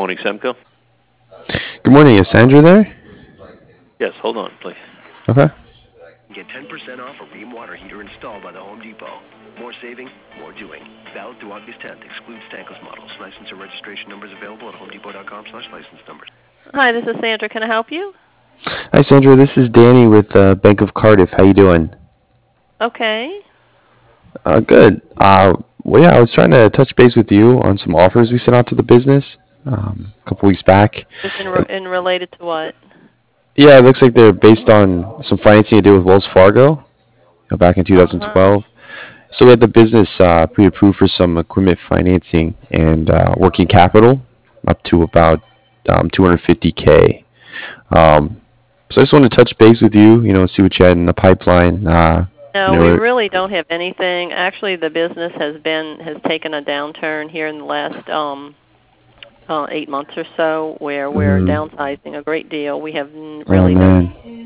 morning, Semco. Good morning. Is Sandra there? Yes, hold on, please. Okay. Get 10% off a Rheem water heater installed by the Home Depot. More saving, more doing. Valid through August 10th. Excludes tankless models. License and registration numbers available at homedepot.com/license numbers. Hi, this is Sandra. Can I help you? Hi, Sandra. This is Danny with Bank of Cardiff. How you doing? Okay. Good. Well, yeah, I was trying to touch base with you on some offers we sent out to the business a couple weeks back. Just in related to what? Yeah, it looks like they're based on some financing you did with Wells Fargo, back in Uh-huh. 2012. So we had the business pre-approved for some equipment financing and working capital up to about 250K. Um, so I just wanted to touch base with you, see what you had in the pipeline. No, we really don't have anything. Actually, the business has taken a downturn here in the last 8 months or so, where we're downsizing a great deal. We have really no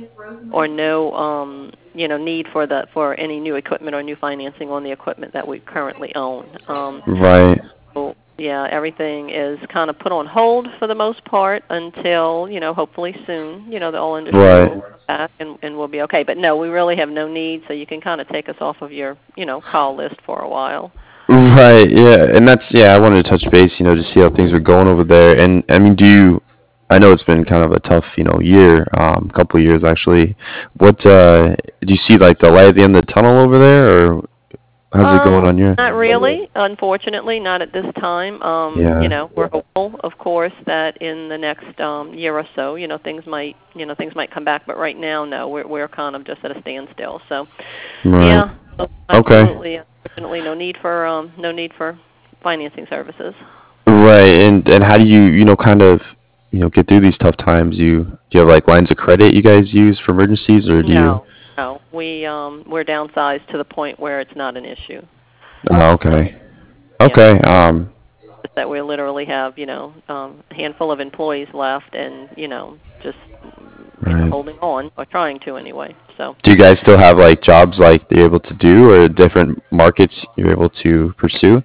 need for any new equipment or new financing on the equipment that we currently own. Right. So, yeah, everything is kind of put on hold for the most part until, hopefully soon, the oil industry will come back and we'll be okay. But no, we really have no need, so you can kind of take us off of your, call list for a while. Right, yeah, and I wanted to touch base, to see how things are going over there. And I mean, I know it's been kind of a tough, year, couple of years actually. What, do you see like the light at the end of the tunnel over there, or how's it going on your? Not really, unfortunately, not at this time. Yeah. We're hopeful, of course, that in the next year or so, things might come back. But right now, no, we're kind of just at a standstill. So, Right. yeah, so Okay. absolutely, unfortunately, no need for financing services. Right, and how do you, kind of, get through these tough times? Do you have like lines of credit you guys use for emergencies, or do you? No, we're downsized to the point where it's not an issue. Oh, okay. Yeah. Okay. Just that we literally have, a handful of employees left and, just, Right. holding on, or trying to anyway. So, Do you guys still have like jobs like you're able to do, or different markets you're able to pursue?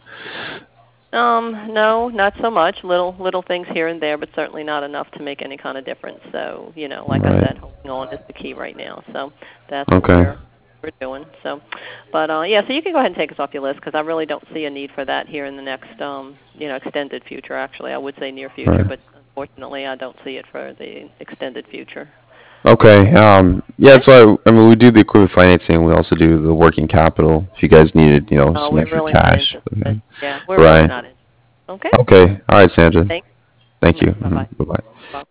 no, not so much. Little things here and there, but certainly not enough to make any kind of difference. So, like I Right. said, holding on is the key right now. So that's what Okay. we're doing. So, but yeah, so you can go ahead and take us off your list because I really don't see a need for that here in the next, extended future. Actually, I would say near future, Right. but unfortunately, I don't see it for the extended future. Okay. Yeah, Okay. that's why I mean we do the equipment financing. We also do the working capital. If you guys needed, some We're extra really not cash. interested. Yeah, we're really Right. not interested. Okay. Okay. All right, Sandra. Thanks. Thank you. Bye bye. Bye bye.